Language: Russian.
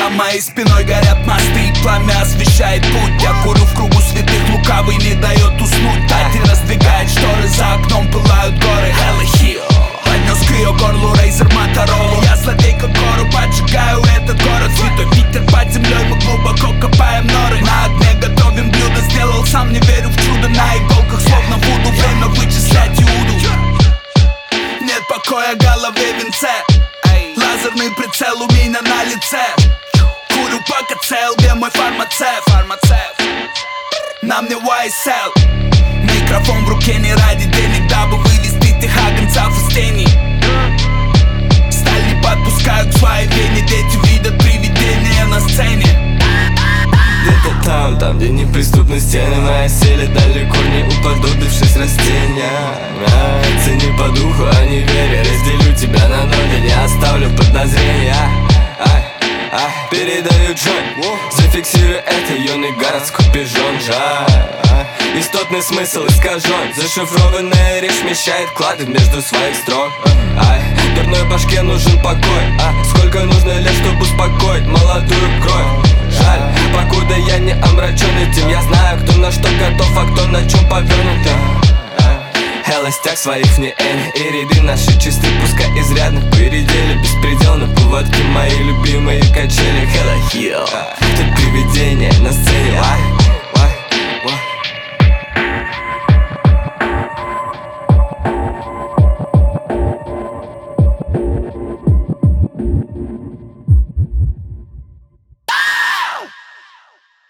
За моей спиной горят мосты, и пламя освещает путь. Я курю в кругу святых, лукавый не дает уснуть. Татья раздвигает шторы, за окном пылают горы. Hella Hill поднес к ее горлу Razer Motorola. Я злодей как гору, поджигаю этот город. Святой ветер под землей, мы глубоко копаем норы. На огне готовим блюдо, сделал сам, не верю в чудо. На иголках словно вуду, время вычислять Иуду. Нет покоя, голове венце. Лазерный прицел у меня на лице. Курю пока цел, где мой фармацевт. На мне YSL. Микрофон в руке не ради денег, дабы вывести тех агнцев из тени. Сталь не подпускают к своей вене, дети видят привидения на сцене. Где-то там, где неприступны стены, моя сели далеко не уподобившись растения. Цени по духу, а не вере, разделю тебя на ноги, не оставлю подозрения. Передаю Джой, зафиксируй это, юный городской пижон. Истотный смысл искажен, зашифрованная речь вмещает клады между своих строк. Дурной башке нужен покой, сколько нужно лет, чтобы успокоить молодую кровь. Жаль, покуда я не омрачен этим, я знаю, кто на что готов, а кто на чем повернут. Холостяк своих вне Эни, и ряды наши чисты, пускай изрядно поредели. Беспредел на поводке, мои любимые качели. Hella Hill, тут привидение на сцене.